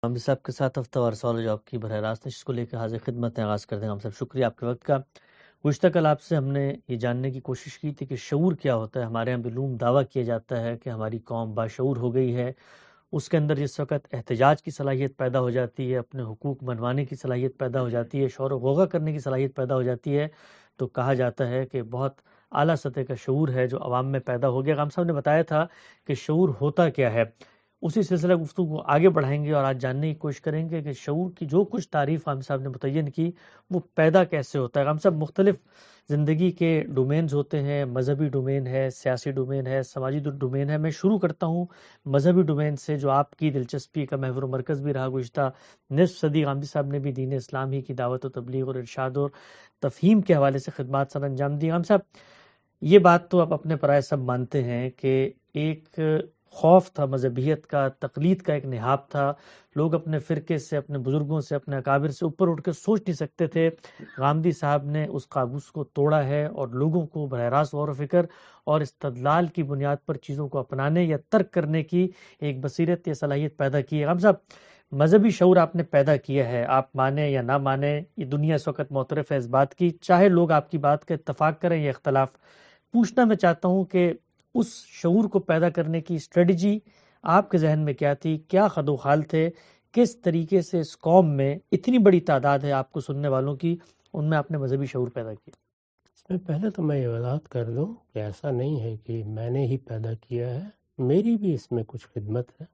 ہم صاحب کے ساتھ ہفتہ وار سوال و جواب کی براہ راست نشست کو لے کے حاضر خدمت ہے، آغاز کر دیں گے۔ ہم صاحب شکریہ آپ کے وقت کا۔ گزشتہ کل آپ سے ہم نے یہ جاننے کی کوشش کی تھی کہ شعور کیا ہوتا ہے۔ ہمارے یہاں بعلوم دعویٰ کیا جاتا ہے کہ ہماری قوم باشعور ہو گئی ہے، اس کے اندر جس وقت احتجاج کی صلاحیت پیدا ہو جاتی ہے، اپنے حقوق منوانے کی صلاحیت پیدا ہو جاتی ہے، شور و غوغا کرنے کی صلاحیت پیدا ہو جاتی ہے، تو کہا جاتا ہے کہ بہت اعلیٰ سطح کا شعور ہے جو عوام میں پیدا ہو گیا۔ ہم صاحب نے بتایا تھا کہ شعور ہوتا کیا ہے، اسی سلسلہ گفتگو کو آگے بڑھائیں گے اور آج جاننے کی کوشش کریں گے کہ شعور کی جو کچھ تعریف غام صاحب نے متعین کی وہ پیدا کیسے ہوتا ہے۔ غام صاحب مختلف زندگی کے ڈومینز ہوتے ہیں، مذہبی ڈومین ہے، سیاسی ڈومین ہے، سماجی ڈومین ہے۔ میں شروع کرتا ہوں مذہبی ڈومین سے، جو آپ کی دلچسپی کا محور و مرکز بھی رہا گزشتہ نصف صدی۔ غامدی صاحب نے بھی دین اسلام ہی کی دعوت و تبلیغ اور ارشاد اور تفہیم کے حوالے سے خدمات سر انجام دی۔ غام صاحب یہ بات تو آپ اپنے پرائے سب مانتے ہیں کہ ایک خوف تھا مذہبیت کا، تقلید کا ایک نہاد تھا، لوگ اپنے فرقے سے، اپنے بزرگوں سے، اپنے اکابر سے اوپر اٹھ کے سوچ نہیں سکتے تھے۔ غامدی صاحب نے اس قابوس کو توڑا ہے اور لوگوں کو براہ راست غور و فکر اور استدلال کی بنیاد پر چیزوں کو اپنانے یا ترک کرنے کی ایک بصیرت یا صلاحیت پیدا کی ہے۔ غام صاحب مذہبی شعور آپ نے پیدا کیا ہے، آپ مانیں یا نہ مانیں، یہ دنیا اس وقت معترف ہے اس بات کی، چاہے لوگ آپ کی بات کا اتفاق کریں یا اختلاف۔ پوچھنا میں چاہتا ہوں کہ اس شعور کو پیدا کرنے کی اسٹریٹجی آپ کے ذہن میں کیا تھی، کیا خد و خال تھے، کس طریقے سے اس قوم میں اتنی بڑی تعداد ہے آپ کو سننے والوں کی، ان میں آپ نے مذہبی شعور پیدا کیا؟ اس میں پہلے تو میں یہ وضاحت کر دوں کہ ایسا نہیں ہے کہ میں نے ہی پیدا کیا ہے، میری بھی اس میں کچھ خدمت ہے۔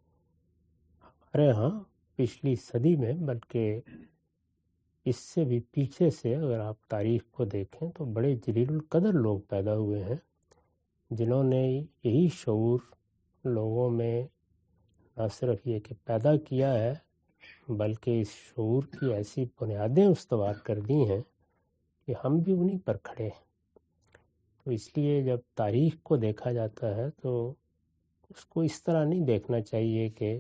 ہمارے ہاں پچھلی صدی میں، بلکہ اس سے بھی پیچھے سے اگر آپ تاریخ کو دیکھیں تو بڑے جلیل القدر لوگ پیدا ہوئے ہیں جنہوں نے یہی شعور لوگوں میں نہ صرف یہ کہ پیدا کیا ہے، بلکہ اس شعور کی ایسی بنیادیں استوار کر دی ہیں کہ ہم بھی انہی پر کھڑے ہیں۔ تو اس لیے جب تاریخ کو دیکھا جاتا ہے تو اس کو اس طرح نہیں دیکھنا چاہیے کہ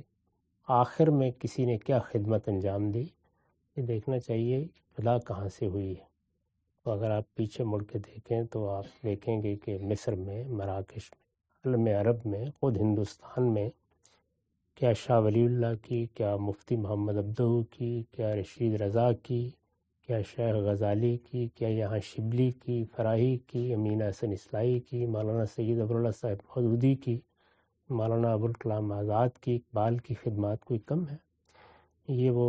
آخر میں کسی نے کیا خدمت انجام دی، یہ دیکھنا چاہیے ابتدا کہاں سے ہوئی ہے۔ تو اگر آپ پیچھے مڑ کے دیکھیں تو آپ دیکھیں گے کہ مصر میں، مراکش میں، عالم عرب میں، خود ہندوستان میں کیا شاہ ولی اللہ کی، کیا مفتی محمد عبدہو کی، کیا رشید رضا کی، کیا شیخ غزالی کی، کیا یہاں شبلی کی، فراہی کی، امین حسن اصلاحی کی، مولانا سید ابواللہ صاحب مودودی کی، مولانا ابوالکلام آزاد کی، اقبال کی خدمات کوئی کم ہے؟ یہ وہ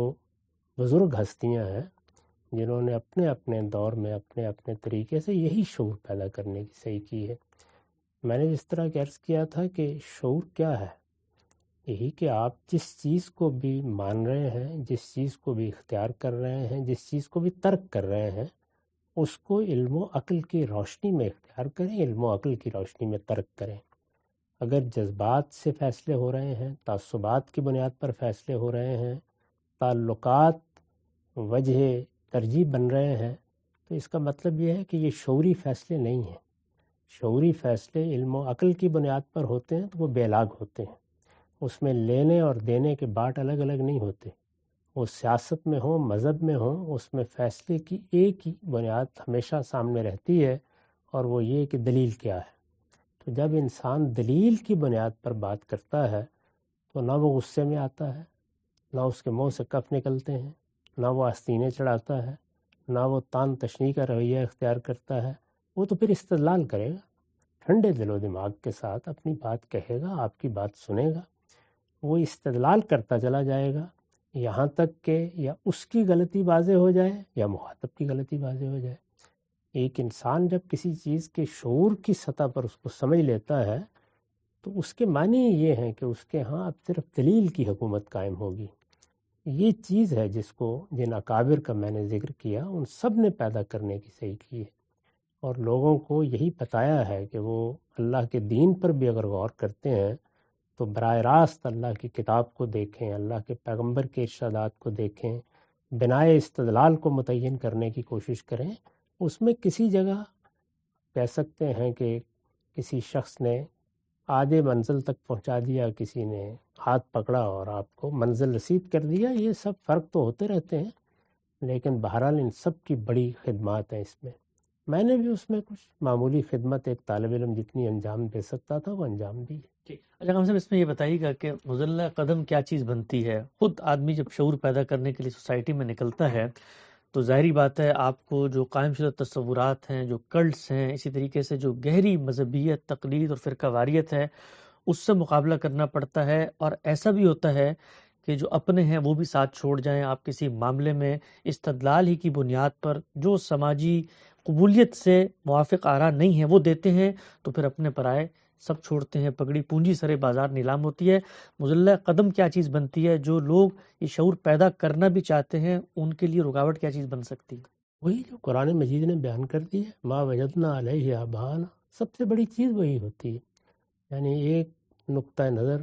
بزرگ ہستیاں ہیں جنہوں نے اپنے اپنے دور میں اپنے اپنے طریقے سے یہی شعور پیدا کرنے کی صحیح کی ہے۔ میں نے جس طرح کہ عرض کیا تھا کہ شعور کیا ہے، یہی کہ آپ جس چیز کو بھی مان رہے ہیں، جس چیز کو بھی اختیار کر رہے ہیں، جس چیز کو بھی ترک کر رہے ہیں، اس کو علم و عقل کی روشنی میں اختیار کریں، علم و عقل کی روشنی میں ترک کریں۔ اگر جذبات سے فیصلے ہو رہے ہیں، تعصبات کی بنیاد پر فیصلے ہو رہے ہیں، تعلقات وجہ ترجیح بن رہے ہیں، تو اس کا مطلب یہ ہے کہ یہ شعوری فیصلے نہیں ہیں۔ شعوری فیصلے علم و عقل کی بنیاد پر ہوتے ہیں تو وہ بے لاگ ہوتے ہیں، اس میں لینے اور دینے کے باٹ الگ الگ نہیں ہوتے۔ وہ سیاست میں ہوں، مذہب میں ہوں، اس میں فیصلے کی ایک ہی بنیاد ہمیشہ سامنے رہتی ہے، اور وہ یہ کہ دلیل کیا ہے۔ تو جب انسان دلیل کی بنیاد پر بات کرتا ہے تو نہ وہ غصے میں آتا ہے، نہ اس کے منہ سے کف نکلتے ہیں، نہ وہ آستینے چڑھاتا ہے، نہ وہ تان تشنیع کا رویہ اختیار کرتا ہے۔ وہ تو پھر استدلال کرے گا، ٹھنڈے دل و دماغ کے ساتھ اپنی بات کہے گا، آپ کی بات سنے گا، وہ استدلال کرتا چلا جائے گا یہاں تک کہ یا اس کی غلطی واضح ہو جائے یا مخاطب کی غلطی واضح ہو جائے۔ ایک انسان جب کسی چیز کے شعور کی سطح پر اس کو سمجھ لیتا ہے تو اس کے معنی یہ ہیں کہ اس کے ہاں اب صرف دلیل کی حکومت قائم ہوگی۔ یہ چیز ہے جس کو جن اکابر کا میں نے ذکر کیا ان سب نے پیدا کرنے کی صحیح کی ہے، اور لوگوں کو یہی بتایا ہے کہ وہ اللہ کے دین پر بھی اگر غور کرتے ہیں تو براہ راست اللہ کی کتاب کو دیکھیں، اللہ کے پیغمبر کے ارشادات کو دیکھیں، بنائے استدلال کو متعین کرنے کی کوشش کریں۔ اس میں کسی جگہ کہہ سکتے ہیں کہ کسی شخص نے آدھے منزل تک پہنچا دیا، کسی نے ہاتھ پکڑا اور آپ کو منزل رسید کر دیا، یہ سب فرق تو ہوتے رہتے ہیں، لیکن بہرحال ان سب کی بڑی خدمات ہیں اس میں نے بھی اس میں کچھ معمولی خدمت ایک طالب علم جتنی انجام دے سکتا تھا وہ انجام دی ہے۔ اچھا ہم صاحب اس میں یہ بتائیے گا کہ مزلہ قدم کیا چیز بنتی ہے؟ خود آدمی جب شعور پیدا کرنے کے لیے سوسائٹی میں نکلتا ہے تو ظاہری بات ہے آپ کو جو قائم شدہ تصورات ہیں، جو کلٹس ہیں، اسی طریقے سے جو گہری مذہبیت، تقلید اور فرقہ واریت ہے، اس سے مقابلہ کرنا پڑتا ہے، اور ایسا بھی ہوتا ہے کہ جو اپنے ہیں وہ بھی ساتھ چھوڑ جائیں۔ آپ کسی معاملے میں استدلال ہی کی بنیاد پر جو سماجی قبولیت سے موافق آراء نہیں ہیں وہ دیتے ہیں، تو پھر اپنے پرائے سب چھوڑتے ہیں، پگڑی پونجی سرے بازار نیلام ہوتی ہے۔ مزلہ قدم کیا چیز بنتی ہے؟ جو لوگ یہ شعور پیدا کرنا بھی چاہتے ہیں ان کے لیے رکاوٹ کیا چیز بن سکتی ہے؟ وہی جو قرآن مجید نے بیان کر دی ہے، ما وجدنا علیہ آباءنا، سب سے بڑی چیز وہی ہوتی ہے۔ یعنی ایک نقطہ نظر،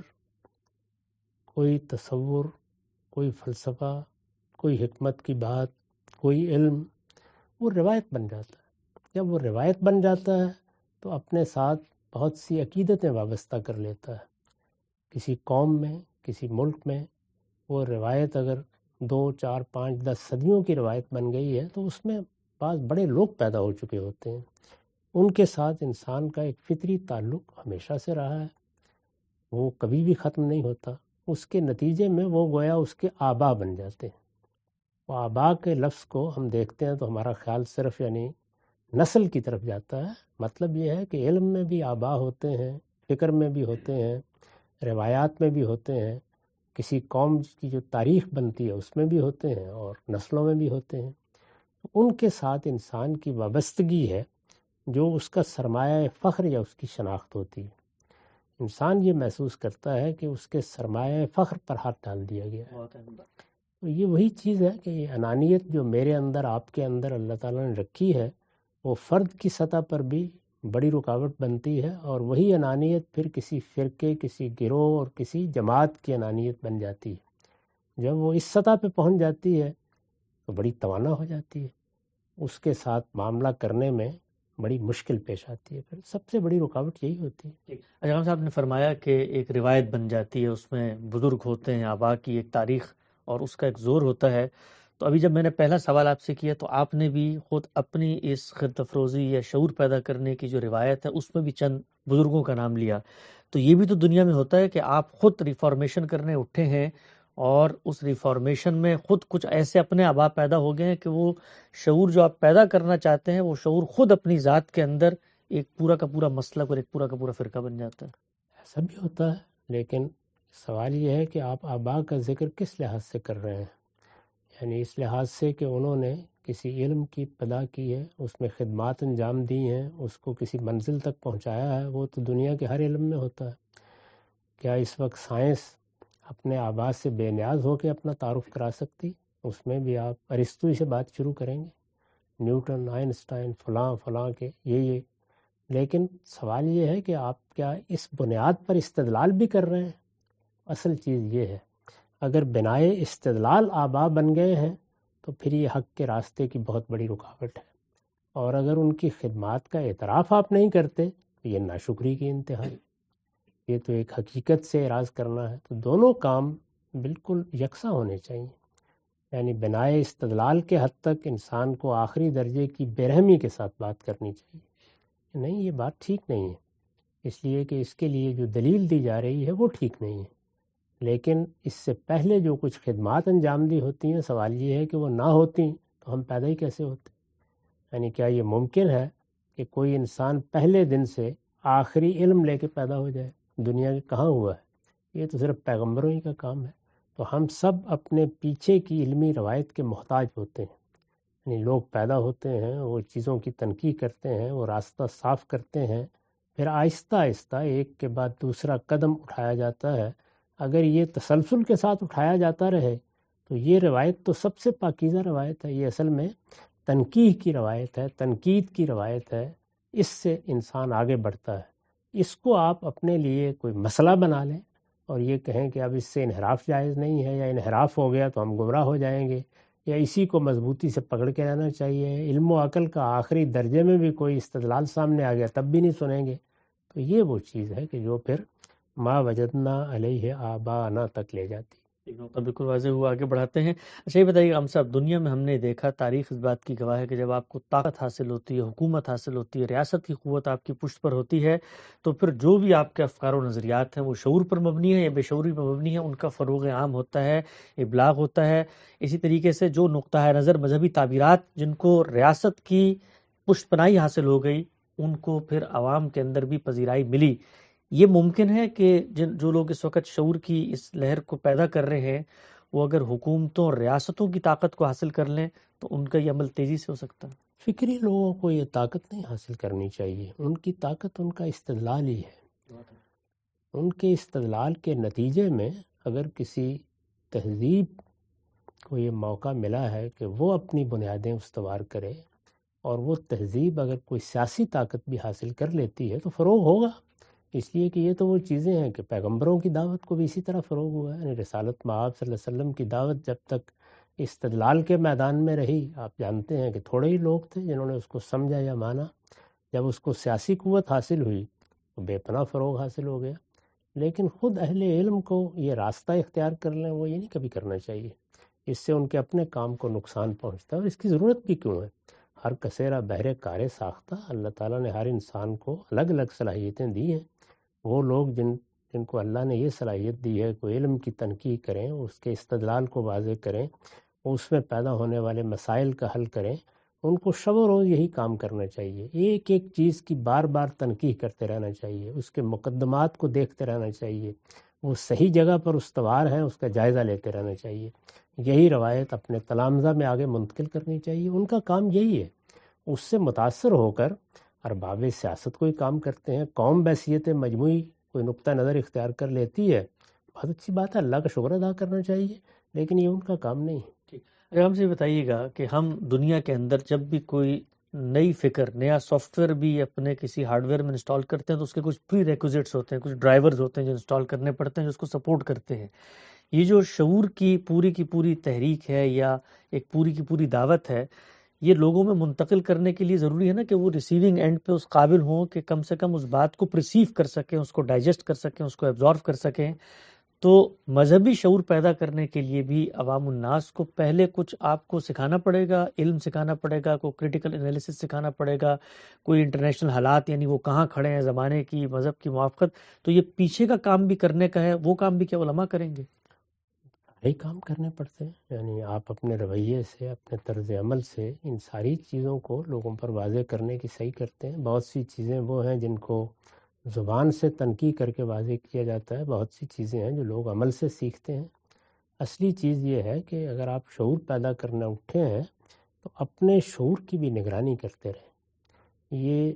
کوئی تصور، کوئی فلسفہ، کوئی حکمت کی بات، کوئی علم، وہ روایت بن جاتا ہے۔ جب وہ روایت بن جاتا ہے تو اپنے ساتھ بہت سی عقیدتیں وابستہ کر لیتا ہے۔ کسی قوم میں، کسی ملک میں وہ روایت اگر 2، 4، 5، 10 صدیوں کی روایت بن گئی ہے تو اس میں بعض بڑے لوگ پیدا ہو چکے ہوتے ہیں، ان کے ساتھ انسان کا ایک فطری تعلق ہمیشہ سے رہا ہے، وہ کبھی بھی ختم نہیں ہوتا۔ اس کے نتیجے میں وہ گویا اس کے آبا بن جاتے ہیں۔ وہ آبا کے لفظ کو ہم دیکھتے ہیں تو ہمارا خیال صرف یعنی نسل کی طرف جاتا ہے۔ مطلب یہ ہے کہ علم میں بھی آبا ہوتے ہیں، فکر میں بھی ہوتے ہیں، روایات میں بھی ہوتے ہیں، کسی قوم کی جو تاریخ بنتی ہے اس میں بھی ہوتے ہیں، اور نسلوں میں بھی ہوتے ہیں۔ ان کے ساتھ انسان کی وابستگی ہے جو اس کا سرمایہ فخر یا اس کی شناخت ہوتی ہے۔ انسان یہ محسوس کرتا ہے کہ اس کے سرمایہ فخر پر ہاتھ ڈال دیا گیا ہے۔ تو یہ وہی چیز ہے کہ یہ انانیت جو میرے اندر، آپ کے اندر اللہ تعالیٰ نے رکھی ہے، وہ فرد کی سطح پر بھی بڑی رکاوٹ بنتی ہے، اور وہی انانیت پھر کسی فرقے، کسی گروہ اور کسی جماعت کی انانیت بن جاتی ہے۔ جب وہ اس سطح پہ پہنچ جاتی ہے تو بڑی توانا ہو جاتی ہے، اس کے ساتھ معاملہ کرنے میں بڑی مشکل پیش آتی ہے۔ پھر سب سے بڑی رکاوٹ یہی ہوتی ہے۔ اجام صاحب نے فرمایا کہ ایک روایت بن جاتی ہے، اس میں بزرگ ہوتے ہیں، آبا کی ایک تاریخ اور اس کا ایک زور ہوتا ہے۔ تو ابھی جب میں نے پہلا سوال آپ سے کیا تو آپ نے بھی خود اپنی اس خرد افروزی یا شعور پیدا کرنے کی جو روایت ہے اس میں بھی چند بزرگوں کا نام لیا۔ تو یہ بھی تو دنیا میں ہوتا ہے کہ آپ خود ریفارمیشن کرنے اٹھے ہیں، اور اس ریفارمیشن میں خود کچھ ایسے اپنے آبا پیدا ہو گئے ہیں کہ وہ شعور جو آپ پیدا کرنا چاہتے ہیں وہ شعور خود اپنی ذات کے اندر ایک پورا کا پورا مسلک اور ایک پورا کا پورا فرقہ بن جاتا ہے۔ ایسا بھی ہوتا ہے، لیکن سوال یہ ہے کہ آپ آبا کا ذکر کس لحاظ سے کر رہے ہیں؟ یعنی اس لحاظ سے کہ انہوں نے کسی علم کی ابتدا کی ہے، اس میں خدمات انجام دی ہیں، اس کو کسی منزل تک پہنچایا ہے، وہ تو دنیا کے ہر علم میں ہوتا ہے۔ کیا اس وقت سائنس اپنے آبا سے بے نیاز ہو کے اپنا تعارف کرا سکتی؟ اس میں بھی آپ ارسطو سے بات شروع کریں گے، نیوٹن، آئنسٹائن، فلاں فلاں کے یہ لیکن سوال یہ ہے کہ آپ کیا اس بنیاد پر استدلال بھی کر رہے ہیں؟ اصل چیز یہ ہے، اگر بنائے استدلال آبا بن گئے ہیں تو پھر یہ حق کے راستے کی بہت بڑی رکاوٹ ہے، اور اگر ان کی خدمات کا اعتراف آپ نہیں کرتے تو یہ ناشکری کی انتہا ہے۔ یہ تو ایک حقیقت سے اعراض کرنا ہے۔ تو دونوں کام بالکل یکساں ہونے چاہیے، یعنی بنائے استدلال کے حد تک انسان کو آخری درجے کی بے رحمی کے ساتھ بات کرنی چاہیے، نہیں یہ بات ٹھیک نہیں ہے، اس لیے کہ اس کے لیے جو دلیل دی جا رہی ہے وہ ٹھیک نہیں ہے۔ لیکن اس سے پہلے جو کچھ خدمات انجام دی ہوتی ہیں، سوال یہ ہے کہ وہ نہ ہوتی تو ہم پیدا ہی کیسے ہوتے؟ یعنی کیا یہ ممکن ہے کہ کوئی انسان پہلے دن سے آخری علم لے کے پیدا ہو جائے؟ دنیا کے کہاں ہوا ہے؟ یہ تو صرف پیغمبروں ہی کا کام ہے۔ تو ہم سب اپنے پیچھے کی علمی روایت کے محتاج ہوتے ہیں، یعنی لوگ پیدا ہوتے ہیں، وہ چیزوں کی تنقیح کرتے ہیں، وہ راستہ صاف کرتے ہیں، پھر آہستہ آہستہ ایک کے بعد دوسرا قدم اٹھایا جاتا ہے۔ اگر یہ تسلسل کے ساتھ اٹھایا جاتا رہے تو یہ روایت تو سب سے پاکیزہ روایت ہے، یہ اصل میں تنقیح کی روایت ہے، تنقید کی روایت ہے، اس سے انسان آگے بڑھتا ہے۔ اس کو آپ اپنے لیے کوئی مسئلہ بنا لیں اور یہ کہیں کہ اب اس سے انحراف جائز نہیں ہے، یا انحراف ہو گیا تو ہم گمراہ ہو جائیں گے، یا اسی کو مضبوطی سے پکڑ کے رہنا چاہیے، علم و عقل کا آخری درجے میں بھی کوئی استدلال سامنے آ گیا تب بھی نہیں سنیں گے، تو یہ وہ چیز ہے کہ جو پھر ما وجدنا علیہ آباءنا تک لے جاتی۔ نقطہ بالکل واضح ہوا، آگے بڑھاتے ہیں۔ اچھا یہ بتائیے ہم صاحب، دنیا میں ہم نے دیکھا، تاریخ اس بات کی گواہ ہے کہ جب آپ کو طاقت حاصل ہوتی ہے، حکومت حاصل ہوتی ہے، ریاست کی قوت آپ کی پشت پر ہوتی ہے، تو پھر جو بھی آپ کے افکار و نظریات ہیں وہ شعور پر مبنی ہے یا بے شعوری پر مبنی ہے، ان کا فروغ عام ہوتا ہے، ابلاغ ہوتا ہے۔ اسی طریقے سے جو نقطہ نظر مذہبی تعبیرات جن کو ریاست کی پشت پناہی حاصل ہو گئی، ان کو پھر عوام کے اندر بھی پذیرائی ملی۔ یہ ممکن ہے کہ جو لوگ اس وقت شعور کی اس لہر کو پیدا کر رہے ہیں، وہ اگر حکومتوں اور ریاستوں کی طاقت کو حاصل کر لیں تو ان کا یہ عمل تیزی سے ہو سکتا ہے؟ فکری لوگوں کو یہ طاقت نہیں حاصل کرنی چاہیے، ان کی طاقت ان کا استدلال ہی ہے۔ ان کے استدلال کے نتیجے میں اگر کسی تہذیب کو یہ موقع ملا ہے کہ وہ اپنی بنیادیں استوار کرے، اور وہ تہذیب اگر کوئی سیاسی طاقت بھی حاصل کر لیتی ہے تو فروغ ہوگا۔ اس لیے کہ یہ تو وہ چیزیں ہیں کہ پیغمبروں کی دعوت کو بھی اسی طرح فروغ ہوا ہے، یعنی رسالت مآب صلی اللہ علیہ وسلم کی دعوت جب تک استدلال کے میدان میں رہی، آپ جانتے ہیں کہ تھوڑے ہی لوگ تھے جنہوں نے اس کو سمجھا یا مانا۔ جب اس کو سیاسی قوت حاصل ہوئی تو بے پناہ فروغ حاصل ہو گیا۔ لیکن خود اہل علم کو یہ راستہ اختیار کر لیں، وہ یہ نہیں کبھی کرنا چاہیے، اس سے ان کے اپنے کام کو نقصان پہنچتا ہے، اور اس کی ضرورت بھی کیوں ہے؟ ہر کثیرہ بہرے کارے ساختہ، اللہ تعالیٰ نے ہر انسان کو الگ الگ صلاحیتیں دی ہیں۔ وہ لوگ جن کو اللہ نے یہ صلاحیت دی ہے کوئی علم کی تنقیح کریں، اس کے استدلال کو واضح کریں، اس میں پیدا ہونے والے مسائل کا حل کریں، ان کو شب و روز یہی کام کرنا چاہیے۔ ایک ایک چیز کی بار بار تنقیح کرتے رہنا چاہیے، اس کے مقدمات کو دیکھتے رہنا چاہیے، وہ صحیح جگہ پر استوار ہیں اس کا جائزہ لیتے رہنا چاہیے۔ یہی روایت اپنے تلامذہ میں آگے منتقل کرنی چاہیے، ان کا کام یہی ہے۔ اس سے متاثر ہو کر ارباب سیاست کوئی کام کرتے ہیں، قوم بحیثیت مجموعی کوئی نقطہ نظر اختیار کر لیتی ہے، بہت اچھی بات ہے، اللہ کا شکر ادا کرنا چاہیے، لیکن یہ ان کا کام نہیں ہے۔ اگر ہم سے بتائیے گا کہ ہم دنیا کے اندر جب بھی کوئی نئی فکر، نیا سافٹ ویئر بھی اپنے کسی ہارڈ ویئر میں انسٹال کرتے ہیں تو اس کے کچھ پری ریکوزٹس ہوتے ہیں، کچھ ڈرائیورز ہوتے ہیں جو انسٹال کرنے پڑتے ہیں جو اس کو سپورٹ کرتے ہیں۔ یہ جو شعور کی پوری تحریک ہے یا ایک پوری کی پوری دعوت ہے، یہ لوگوں میں منتقل کرنے کے لیے ضروری ہے نا کہ وہ ریسیونگ اینڈ پہ اس قابل ہوں کہ کم سے کم اس بات کو پرسیو کر سکیں، اس کو ڈائجسٹ کر سکیں، اس کو ایبزارو کر سکیں۔ تو مذہبی شعور پیدا کرنے کے لیے بھی عوام الناس کو پہلے کچھ آپ کو سکھانا پڑے گا، علم سکھانا پڑے گا، کوئی کریٹیکل انالیسس سکھانا پڑے گا، کوئی انٹرنیشنل حالات یعنی وہ کہاں کھڑے ہیں زمانے کی، مذہب کی موافقت۔ تو یہ پیچھے کا کام بھی کرنے کا ہے، وہ کام بھی کیا علماء کریں گے؟ سارے کام کرنے پڑتے ہیں، یعنی آپ اپنے رویے سے، اپنے طرز عمل سے ان ساری چیزوں کو لوگوں پر واضح کرنے کی صحیح کرتے ہیں۔ بہت سی چیزیں وہ ہیں جن کو زبان سے تنقیح کر کے واضح کیا جاتا ہے، بہت سی چیزیں ہیں جو لوگ عمل سے سیکھتے ہیں۔ اصلی چیز یہ ہے کہ اگر آپ شعور پیدا کرنا اٹھے ہیں تو اپنے شعور کی بھی نگرانی کرتے رہیں۔ یہ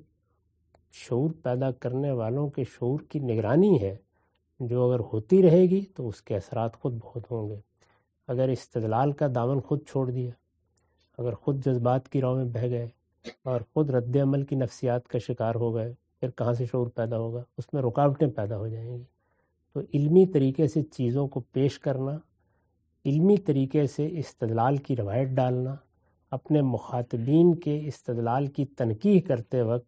شعور پیدا کرنے والوں کے شعور کی نگرانی ہے جو اگر ہوتی رہے گی تو اس کے اثرات خود بہت ہوں گے۔ اگر استدلال کا دامن خود چھوڑ دیا، اگر خود جذبات کی راہ میں بہہ گئے اور خود رد عمل کی نفسیات کا شکار ہو گئے، پھر کہاں سے شعور پیدا ہوگا؟ اس میں رکاوٹیں پیدا ہو جائیں گی۔ تو علمی طریقے سے چیزوں کو پیش کرنا، علمی طریقے سے استدلال کی روایت ڈالنا، اپنے مخاطبین کے استدلال کی تنقیح کرتے وقت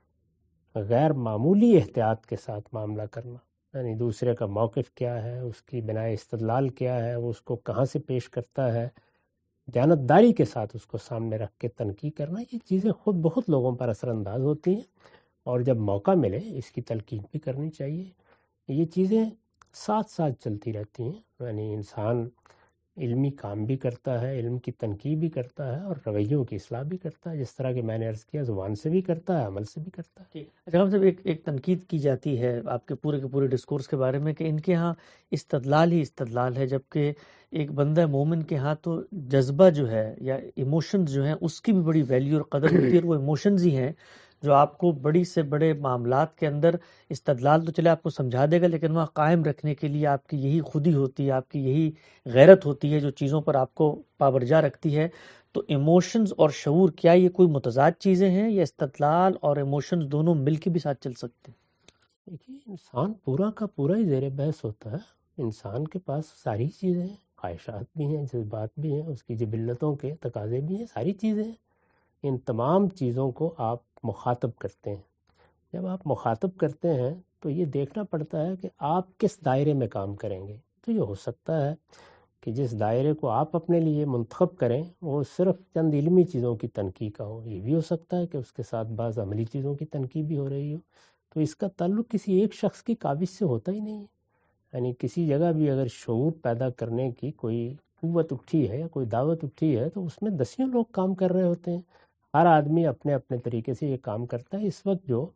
غیر معمولی احتیاط کے ساتھ معاملہ کرنا، یعنی دوسرے کا موقف کیا ہے، اس کی بنا استدلال کیا ہے، وہ اس کو کہاں سے پیش کرتا ہے، دیانتداری کے ساتھ اس کو سامنے رکھ کے تنقیح کرنا، یہ چیزیں خود بہت لوگوں پر اثر انداز ہوتی ہیں، اور جب موقع ملے اس کی تلقین بھی کرنی چاہیے۔ یہ چیزیں ساتھ ساتھ چلتی رہتی ہیں، یعنی انسان علمی کام بھی کرتا ہے، علم کی تنقیح بھی کرتا ہے، اور رویوں کی اصلاح بھی کرتا ہے، جس طرح کہ میں نے عرض کیا، زبان سے بھی کرتا ہے، عمل سے بھی کرتا ہے۔ اچھا ہم صاحب، ایک تنقید کی جاتی ہے آپ کے پورے ڈسکورس کے بارے میں کہ ان کے ہاں استدلال ہی استدلال ہے، جبکہ ایک بندہ مومن کے ہاں تو جذبہ جو ہے یا ایموشنز جو ہیں اس کی بھی بڑی ویلیو اور قدر ہوتی ہے، اور وہ ایموشنز ہی ہیں جو آپ کو بڑی سے بڑے معاملات کے اندر استدلال تو چلے آپ کو سمجھا دے گا، لیکن وہاں قائم رکھنے کے لیے آپ کی یہی خودی ہوتی ہے، آپ کی یہی غیرت ہوتی ہے جو چیزوں پر آپ کو پابرجا رکھتی ہے۔ تو ایموشنز اور شعور، کیا یہ کوئی متضاد چیزیں ہیں یا استدلال اور ایموشنز دونوں مل کے بھی ساتھ چل سکتے ہیں؟ دیکھیے، انسان پورا کا پورا ہی زیر بحث ہوتا ہے۔ انسان کے پاس ساری چیزیں ہیں، خواہشات بھی ہیں، جذبات بھی ہیں، اس کی جبلتوں کے تقاضے بھی ہیں، ساری چیزیں ہیں۔ ان تمام چیزوں کو آپ مخاطب کرتے ہیں۔ جب آپ مخاطب کرتے ہیں تو یہ دیکھنا پڑتا ہے کہ آپ کس دائرے میں کام کریں گے۔ تو یہ ہو سکتا ہے کہ جس دائرے کو آپ اپنے لیے منتخب کریں وہ صرف چند علمی چیزوں کی تنقید کا ہو. یہ بھی ہو سکتا ہے کہ اس کے ساتھ بعض عملی چیزوں کی تنقید بھی ہو رہی ہو. تو اس کا تعلق کسی ایک شخص کی کاوش سے ہوتا ہی نہیں ہے. یعنی کسی جگہ بھی اگر شعور پیدا کرنے کی کوئی قوت اٹھی ہے یا کوئی دعوت اٹھی ہے تو اس میں دسیوں لوگ کام کر رہے ہوتے ہیں. ہر آدمی اپنے اپنے طریقے سے یہ کام کرتا ہے. اس وقت جو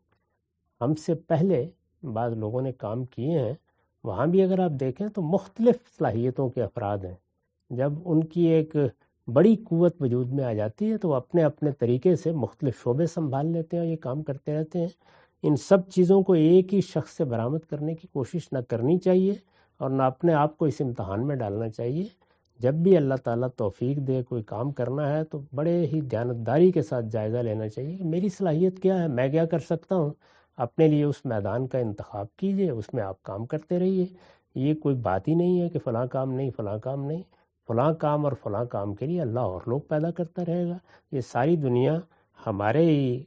ہم سے پہلے بعض لوگوں نے کام کیے ہیں وہاں بھی اگر آپ دیکھیں تو مختلف صلاحیتوں کے افراد ہیں. جب ان کی ایک بڑی قوت وجود میں آ جاتی ہے تو وہ اپنے اپنے طریقے سے مختلف شعبے سنبھال لیتے ہیں اور یہ کام کرتے رہتے ہیں. ان سب چیزوں کو ایک ہی شخص سے برآمد کرنے کی کوشش نہ کرنی چاہیے اور نہ اپنے آپ کو اس امتحان میں ڈالنا چاہیے. جب بھی اللہ تعالیٰ توفیق دے کوئی کام کرنا ہے تو بڑے ہی دیانتداری کے ساتھ جائزہ لینا چاہیے کہ میری صلاحیت کیا ہے, میں کیا کر سکتا ہوں. اپنے لیے اس میدان کا انتخاب کیجئے, اس میں آپ کام کرتے رہیے. یہ کوئی بات ہی نہیں ہے کہ فلاں کام نہیں, فلاں کام نہیں. فلاں کام اور فلاں کام کے لیے اللہ اور لوگ پیدا کرتا رہے گا. یہ ساری دنیا ہمارے ہی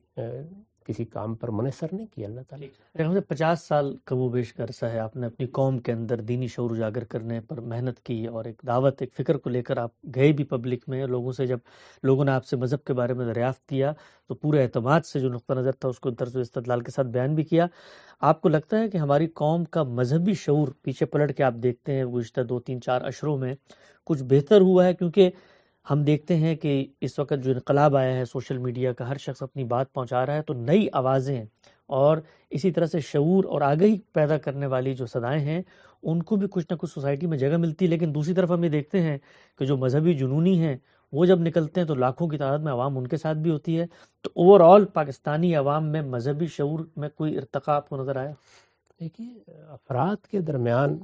کسی کام پر منحصر نہیں کی اللہ تعالیٰ. 50 سال کم و بیش کا عرصہ ہے آپ نے اپنی قوم کے اندر دینی شعور اجاگر کرنے پر محنت کی اور ایک دعوت, ایک فکر کو لے کر آپ گئے بھی پبلک میں. لوگوں سے جب لوگوں نے آپ سے مذہب کے بارے میں دریافت کیا تو پورے اعتماد سے جو نقطہ نظر تھا اس کو طرز و استدلال کے ساتھ بیان بھی کیا. آپ کو لگتا ہے کہ ہماری قوم کا مذہبی شعور پیچھے پلٹ کے آپ دیکھتے ہیں گزشتہ 2-3-4 اشروں میں کچھ بہتر ہوا ہے؟ کیونکہ ہم دیکھتے ہیں کہ اس وقت جو انقلاب آیا ہے سوشل میڈیا کا, ہر شخص اپنی بات پہنچا رہا ہے, تو نئی آوازیں اور اسی طرح سے شعور اور آگہی پیدا کرنے والی جو صدائیں ہیں ان کو بھی کچھ نہ کچھ سوسائٹی میں جگہ ملتی ہے. لیکن دوسری طرف ہم یہ دیکھتے ہیں کہ جو مذہبی جنونی ہیں وہ جب نکلتے ہیں تو لاکھوں کی تعداد میں عوام ان کے ساتھ بھی ہوتی ہے. تو اوور آل پاکستانی عوام میں مذہبی شعور میں کوئی ارتقاء آپ کو نظر آیا؟ دیکھیے, افراد کے درمیان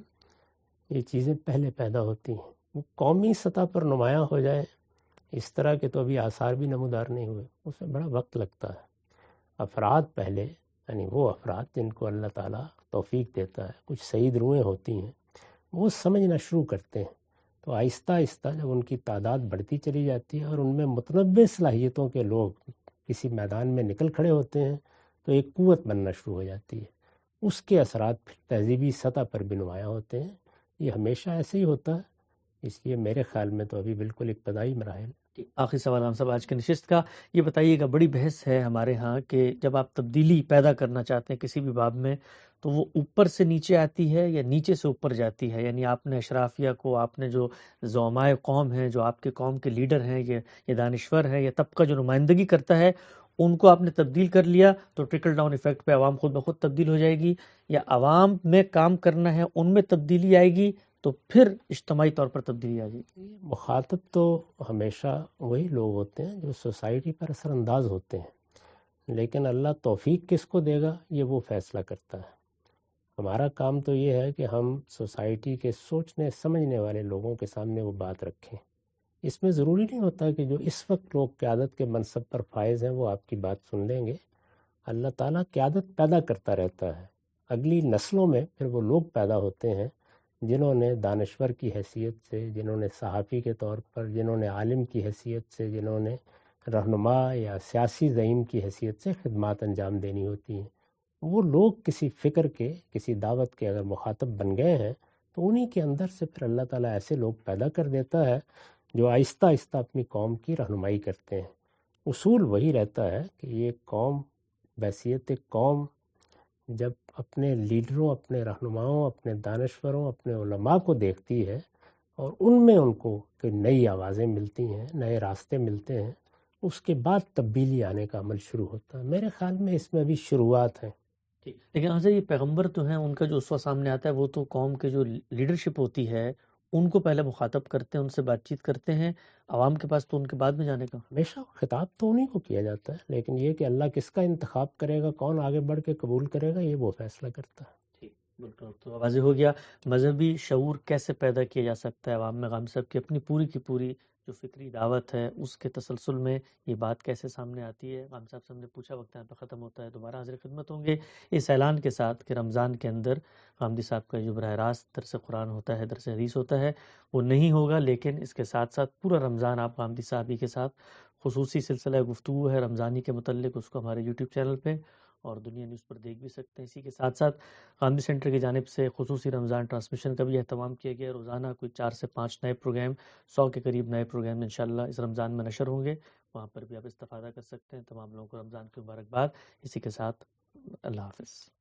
یہ چیزیں پہلے پیدا ہوتی ہیں, وہ قومی سطح پر نمایاں ہو جائیں اس طرح کے تو ابھی آثار بھی نمودار نہیں ہوئے, اس میں بڑا وقت لگتا ہے. افراد پہلے, یعنی وہ افراد جن کو اللہ تعالیٰ توفیق دیتا ہے, کچھ سعید روحیں ہوتی ہیں, وہ سمجھنا شروع کرتے ہیں. تو آہستہ آہستہ جب ان کی تعداد بڑھتی چلی جاتی ہے اور ان میں متنوع صلاحیتوں کے لوگ کسی میدان میں نکل کھڑے ہوتے ہیں تو ایک قوت بننا شروع ہو جاتی ہے. اس کے اثرات پھر تہذیبی سطح پر بھی نمایاں ہوتے ہیں. یہ ہمیشہ ایسے ہی ہوتا ہے, اس لیے میرے خیال میں تو ابھی بالکل ابتدائی مراحل. آخری سوال ہم سب آج کی نشست کا, یہ بتائیے گا, بڑی بحث ہے ہمارے ہاں کہ جب آپ تبدیلی پیدا کرنا چاہتے ہیں کسی بھی باب میں تو وہ اوپر سے نیچے آتی ہے یا نیچے سے اوپر جاتی ہے. یعنی آپ نے اشرافیہ کو, آپ نے جو زعمائے قوم ہیں, جو آپ کے قوم کے لیڈر ہیں, یہ دانشور ہیں, یہ طبقہ جو نمائندگی کرتا ہے, ان کو آپ نے تبدیل کر لیا تو ٹرکل ڈاؤن ایفیکٹ پہ عوام خود بخود تبدیل ہو جائے گی, یا عوام میں کام کرنا ہے ان میں تبدیلی آئے گی تو پھر اجتماعی طور پر تبدیلی آ جائے گی؟ مخاطب تو ہمیشہ وہی لوگ ہوتے ہیں جو سوسائٹی پر اثر انداز ہوتے ہیں, لیکن اللہ توفیق کس کو دے گا یہ وہ فیصلہ کرتا ہے. ہمارا کام تو یہ ہے کہ ہم سوسائٹی کے سوچنے سمجھنے والے لوگوں کے سامنے وہ بات رکھیں. اس میں ضروری نہیں ہوتا کہ جو اس وقت لوگ قیادت کے منصب پر فائز ہیں وہ آپ کی بات سن لیں گے. اللہ تعالیٰ قیادت پیدا کرتا رہتا ہے. اگلی نسلوں میں پھر وہ لوگ پیدا ہوتے ہیں جنہوں نے دانشور کی حیثیت سے, جنہوں نے صحافی کے طور پر, جنہوں نے عالم کی حیثیت سے, جنہوں نے رہنما یا سیاسی زعیم کی حیثیت سے خدمات انجام دینی ہوتی ہیں. وہ لوگ کسی فکر کے, کسی دعوت کے اگر مخاطب بن گئے ہیں تو انہی کے اندر سے پھر اللہ تعالیٰ ایسے لوگ پیدا کر دیتا ہے جو آہستہ آہستہ اپنی قوم کی رہنمائی کرتے ہیں. اصول وہی رہتا ہے کہ یہ قوم بحیثیت قوم جب اپنے لیڈروں, اپنے رہنماؤں, اپنے دانشوروں, اپنے علماء کو دیکھتی ہے اور ان میں ان کو کوئی نئی آوازیں ملتی ہیں, نئے راستے ملتے ہیں, اس کے بعد تبدیلی آنے کا عمل شروع ہوتا ہے. میرے خیال میں اس میں ابھی شروعات ہیں. لیکن حضرت یہ پیغمبر تو ہیں, ان کا جو اسوہ سامنے آتا ہے وہ تو قوم کے جو لیڈرشپ ہوتی ہے ان کو پہلے مخاطب کرتے ہیں, ان سے بات چیت کرتے ہیں, عوام کے پاس تو ان کے بعد میں جانے کا. ہمیشہ خطاب تو انہیں کو کیا جاتا ہے, لیکن یہ کہ اللہ کس کا انتخاب کرے گا, کون آگے بڑھ کے قبول کرے گا, یہ وہ فیصلہ کرتا ہے. بالکل. تو واضح ہو گیا مذہبی شعور کیسے پیدا کیا جا سکتا ہے عوام میں. غام صاحب کی اپنی پوری کی پوری جو فکری دعوت ہے اس کے تسلسل میں یہ بات کیسے سامنے آتی ہے. غام صاحب سے ہم نے پوچھا, وقت یہاں پہ ختم ہوتا ہے, دوبارہ حاضر خدمت ہوں گے اس اعلان کے ساتھ کہ رمضان کے اندر غامدی صاحب کا جو براہ راست درس قرآن ہوتا ہے, درس حدیث ہوتا ہے, وہ نہیں ہوگا, لیکن اس کے ساتھ ساتھ پورا رمضان آپ غامدی صاحب ہی کے ساتھ خصوصی سلسلہ گفتگو ہے رمضانی کے متعلق, اس کو ہمارے یوٹیوب چینل پہ اور دنیا نیوز پر دیکھ بھی سکتے ہیں۔ اسی کے ساتھ ساتھ غامدی سینٹر کی جانب سے خصوصی رمضان ٹرانسمیشن کا بھی اہتمام کیا گیا ہے۔ روزانہ کوئی 4 سے 5 نئے پروگرام، 100 کے قریب نئے پروگرام انشاءاللہ اس رمضان میں نشر ہوں گے، وہاں پر بھی آپ استفادہ کر سکتے ہیں۔ تمام لوگوں کو رمضان کی مبارکباد۔ اسی کے ساتھ اللہ حافظ۔